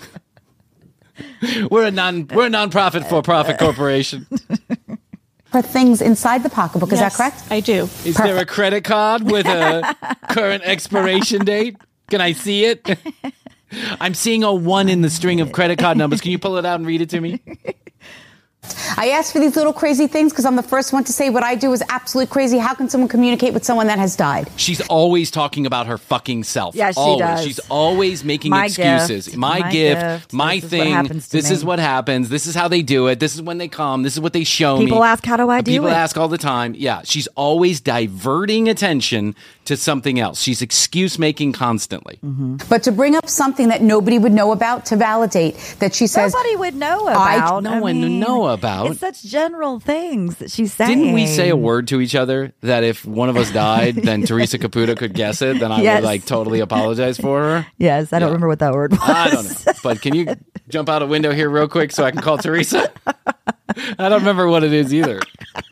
We're a non-profit for-profit corporation. For things inside the pocketbook, is that correct? I do. Is there a credit card with a current expiration date? Can I see it? I'm seeing a 1 in the string of credit card numbers. Can you pull it out and read it to me? I ask for these little crazy things because I'm the first one to say what I do is absolutely crazy. How can someone communicate with someone that has died? She's always talking about her fucking self. Yeah, she always. does. She's always making excuses. My gift, my thing. This is what happens. This is how they do it. This is when they come. This is what they show me. People ask, how do I do it? People ask all the time. Yeah, she's always diverting attention to something else. She's excuse making constantly. Mm-hmm. But to bring up something that nobody would know about, to validate that she says... Nobody would know about. No one would know about. It's such general things that she's saying. Didn't we say a word to each other that if one of us died, then Teresa Caputo could guess it, then I would totally apologize for her? Yes, I don't remember what that word was. I don't know. But can you jump out a window here real quick so I can call Teresa? I don't remember what it is either.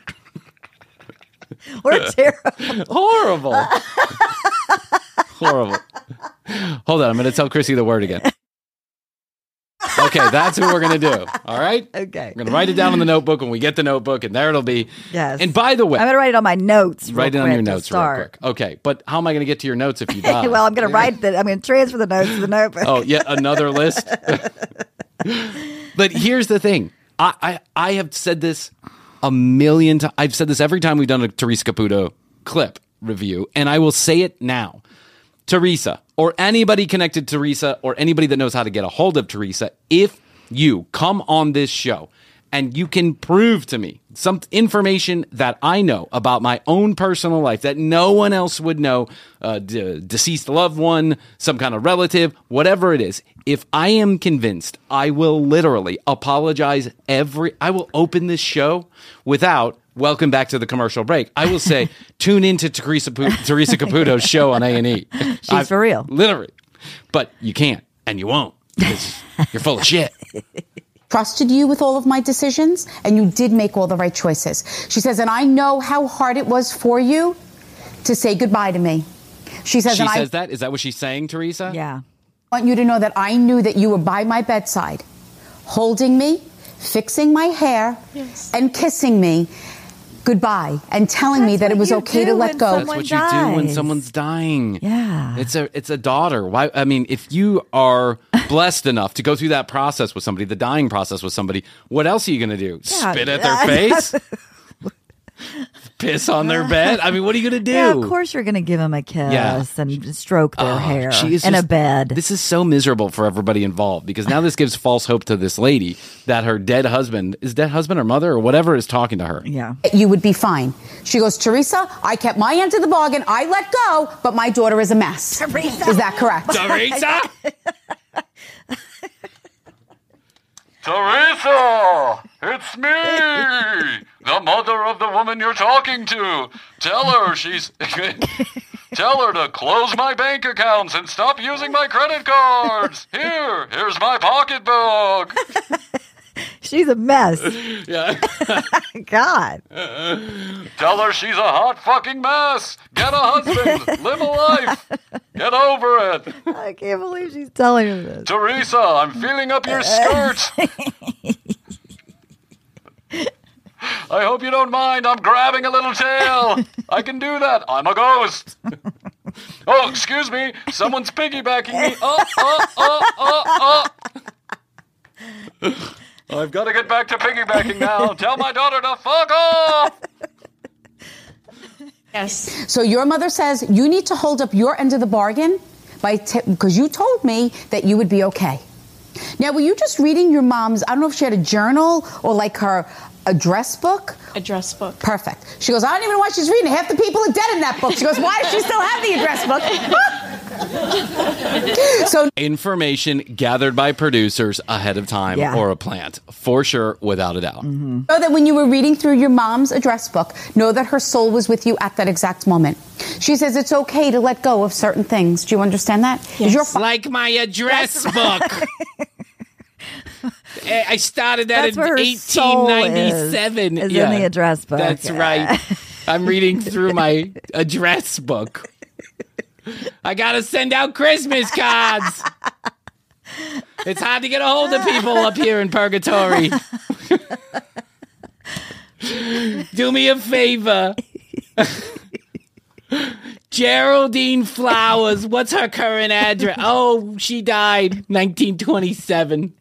We're terrible. Horrible. Horrible. Hold on, I'm going to tell Chrissy the word again. Okay, that's what we're going to do. All right? Okay. We're going to write it down in the notebook when we get the notebook, and there it'll be. Yes. And by the way, I'm going to write it on my notes. Write it on your notes real quick. Okay, but how am I going to get to your notes if you die? Well, I'm going to write I'm going to transfer the notes to the notebook. Oh, yet another list? But here's the thing. I have said this a million times. I've said this every time we've done a Teresa Caputo clip review, and I will say it now. Teresa, or anybody connected to Teresa, or anybody that knows how to get a hold of Teresa, if you come on this show and you can prove to me some information that I know about my own personal life that no one else would know, deceased loved one, some kind of relative, whatever it is, if I am convinced, I will literally apologize I will open this show without welcome back to the commercial break. I will say, tune into Teresa Caputo's show on A&E. She's for real. Literally. But you can't, and you won't, because you're full of shit. Trusted you with all of my decisions, and you did make all the right choices. She says, and I know how hard it was for you to say goodbye to me. She says that? Is that what she's saying, Teresa? Yeah. I want you to know that I knew that you were by my bedside, holding me, fixing my hair, and kissing me goodbye, and telling me that it was okay to let go. That's what you do when someone's dying. Yeah. It's a daughter. Why? I mean, if you are blessed enough to go through that process with somebody, the dying process with somebody, what else are you going to do? Yeah. Spit at their face? Piss on their bed? I mean, what are you going to do? Yeah, of course you're going to give them a kiss and stroke their hair in a bed. This is so miserable for everybody involved, because now this gives false hope to this lady that her dead husband or mother or whatever is talking to her. Yeah. You would be fine. She goes, Teresa, I kept my end of the bargain. I let go, but my daughter is a mess. Teresa. Is that correct? Teresa? Teresa! It's me! The mother of the woman you're talking to. Tell her Tell her to close my bank accounts and stop using my credit cards. Here's my pocketbook. She's a mess. Yeah. God. Tell her she's a hot fucking mess. Get a husband. Live a life. Get over it. I can't believe she's telling him this. Teresa, I'm feeling up your skirt. I hope you don't mind. I'm grabbing a little tail. I can do that. I'm a ghost. Oh, excuse me. Someone's piggybacking me. I've got to get back to piggybacking now. Tell my daughter to fuck off. Yes. So your mother says you need to hold up your end of the bargain because you told me that you would be okay. Now, were you just reading your mom's, I don't know if she had a journal or like her address book? Address book. Perfect. She goes, I don't even know why she's reading it. Half the people are dead in that book. She goes, why does she still have the address book? So information gathered by producers ahead of time or a plant, for sure, without a doubt. Mm-hmm. So that when you were reading through your mom's address book, know that her soul was with you at that exact moment. She says it's okay to let go of certain things. Do you understand that? Yes. Like my address book. I started that in 1897. Is in the address book. That's right. I'm reading through my address book. I gotta send out Christmas cards. It's hard to get a hold of people up here in purgatory. Do me a favor. Geraldine Flowers. What's her current address? Oh, she died 1927.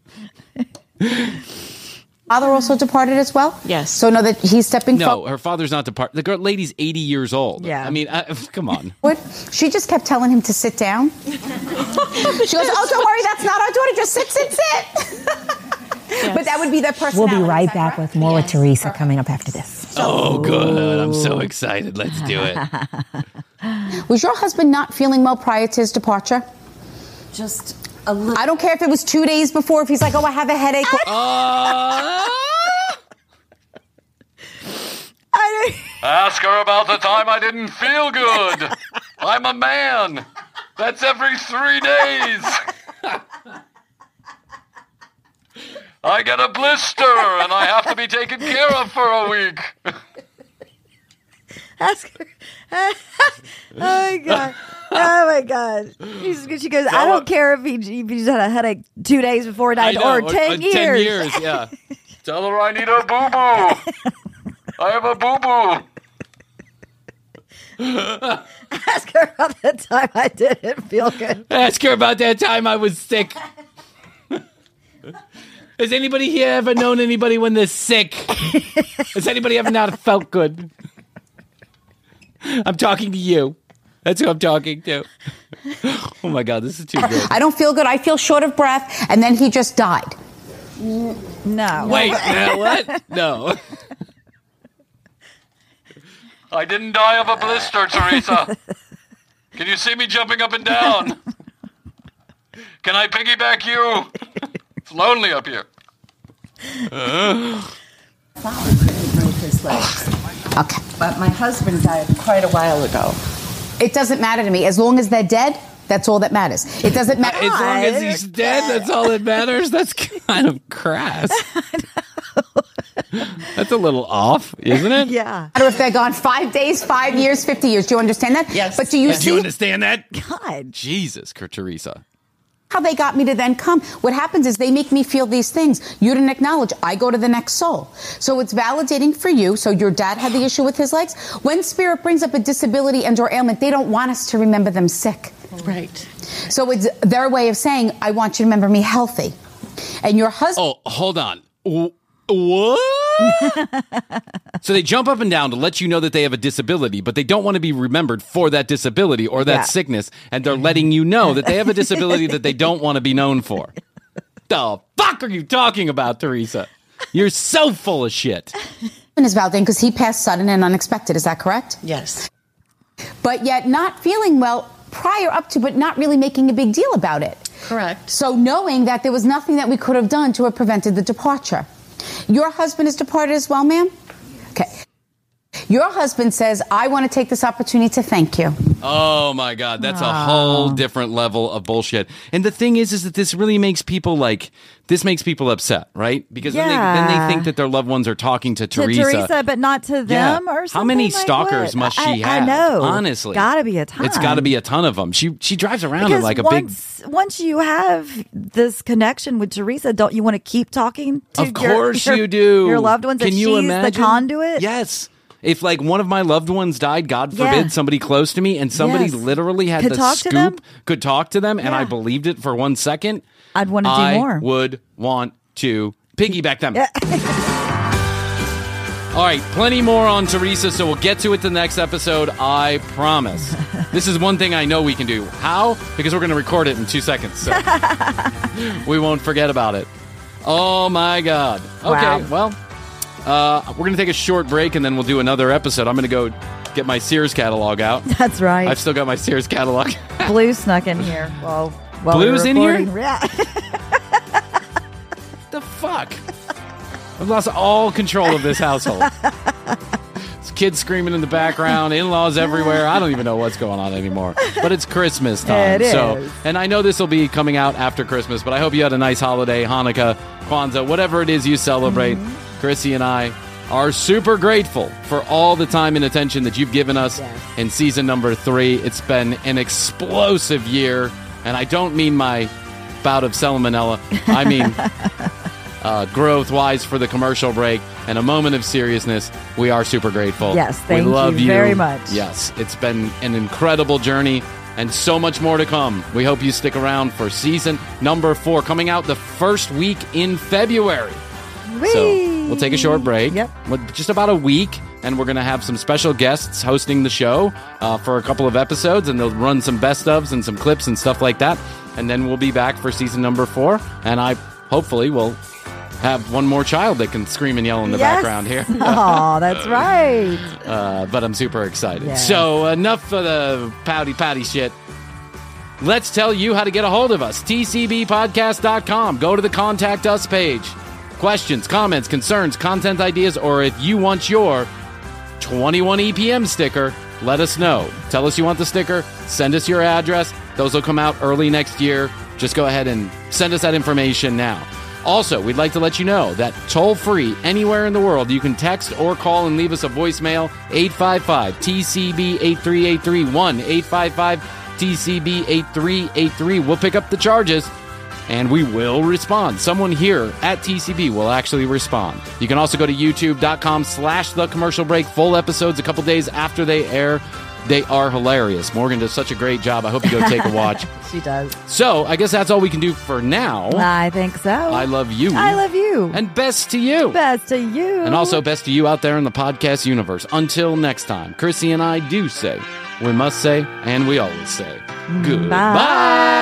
Father also departed as well? Yes. So know that he's stepping forward? No, her father's not departed. The lady's 80 years old. Yeah. I mean, come on. She just kept telling him to sit down. She goes, oh, don't worry, that's not our daughter. Just sit. Yes. But that would be their personality. We'll be right back with more with Teresa coming up after this. Oh, good. I'm so excited. Let's do it. Was your husband not feeling well prior to his departure? Just a little. I don't care if it was 2 days before, if he's like, oh, I have a headache. Ask her about the time I didn't feel good. I'm a man. That's every 3 days. I get a blister and I have to be taken care of for a week. Ask her. Oh my God. Oh my God. She goes, I don't care if he just had a headache 2 days before he died or 10 years. 10 years, yeah. Tell her I need a boo-boo. I have a boo-boo. Ask her about that time I didn't feel good. Ask her about that time I was sick. Has anybody here ever known anybody when they're sick? Has anybody ever not felt good? I'm talking to you. That's who I'm talking to. Oh my God, this is too good. I don't feel good. I feel short of breath. And then he just died. No. Wait, what? No. I didn't die of a blister, Teresa. Can you see me jumping up and down? Can I piggyback you? It's lonely up here. Broke his legs. Okay. But my husband died quite a while ago. It doesn't matter to me. As long as they're dead, that's all that matters. It doesn't matter. As long as he's dead, that's all that matters. That's kind of crass. That's a little off, isn't it? Yeah. Matter if they're gone 5 days, 5 years, 50 years. Do you understand that? Yes. But do you see you understand that? God. Jesus, Teresa. how they got me to then come? What happens is they make me feel these things. You didn't acknowledge. I go to the next soul. So it's validating for you. So your dad had the issue with his legs. When spirit brings up a disability and or ailment, they don't want us to remember them sick. Right. So it's their way of saying, I want you to remember me healthy. And your husband... Oh, hold on. What? So they jump up and down to let you know that they have a disability, but they don't want to be remembered for that disability or that sickness, and they're letting you know that they have a disability that they don't want to be known for. The fuck are you talking about, Teresa? You're so full of shit. is validating because he passed sudden and unexpected. Is that correct? Yes. But yet not feeling well prior up to, but not really making a big deal about it. Correct. So knowing that there was nothing that we could have done to have prevented the departure. Your husband is departed as well, ma'am? Okay. Your husband says, I want to take this opportunity to thank you. Oh, my God. That's a whole different level of bullshit. And the thing is that this really makes people upset, right? Because then they think that their loved ones are talking to Teresa. But not to them or something. How many like stalkers what? must she have? I know. Honestly. Gotta be a ton. It's got to be a ton of them. She drives around in like a big... Once you have this connection with Teresa, don't you want to keep talking to Of course you do. Your loved ones? Can you she's imagine? The conduit? Yes. If like one of my loved ones died, God forbid, somebody close to me, and somebody literally had the scoop, could talk to them, and I believed it for 1 second, I'd want to do more. I would want to piggyback them. Yeah. All right, plenty more on Teresa, so we'll get to it the next episode, I promise. This is one thing I know we can do. How? Because we're going to record it in 2 seconds, so we won't forget about it. Oh, my God. Okay, well... we're going to take a short break, and then we'll do another episode. I'm going to go get my Sears catalog out. That's right. I've still got my Sears catalog. Blue snuck in here. Well, Blue's in here? Yeah. The fuck? I've lost all control of this household. There's kids screaming in the background, in-laws everywhere. I don't even know what's going on anymore. But it's Christmas time. It is. And I know this will be coming out after Christmas, but I hope you had a nice holiday, Hanukkah, Kwanzaa, whatever it is you celebrate. Chrissy and I are super grateful for all the time and attention that you've given us in season number 3. It's been an explosive year, and I don't mean my bout of salmonella. I mean growth-wise for the commercial break and a moment of seriousness. We are super grateful. Yes, thank we love you very much. Yes, it's been an incredible journey and so much more to come. We hope you stick around for season number 4, coming out the first week in February. Whee! So we'll take a short break. Yep. Just about a week, and we're going to have some special guests hosting the show for a couple of episodes, and they'll run some best ofs and some clips and stuff like that. And then we'll be back for season number 4, and I hopefully will have one more child that can scream and yell in the background here. Oh, that's right. But I'm super excited. Yes. So enough of the pouty shit. Let's tell you how to get a hold of us. tcbpodcast.com. Go to the Contact Us page. Questions, comments, concerns, content ideas, or if you want your 21 EPM sticker, let us know. Tell us you want the sticker. Send us your address. Those will come out early next year. Just go ahead and send us that information now. Also, we'd like to let you know that toll-free, anywhere in the world, you can text or call and leave us a voicemail, 855-TCB-8383, 1-855-TCB-8383. We'll pick up the charges, and we will respond. Someone here at TCB will actually respond. You can also go to youtube.com/The Commercial Break. Full episodes a couple days after they air. They are hilarious. Morgan does such a great job. I hope you go take a watch. She does. So, I guess that's all we can do for now. I think so. I love you. I love you. And best to you. Best to you. And also best to you out there in the podcast universe. Until next time, Chrissy and I do say, we must say, and we always say, goodbye. Bye.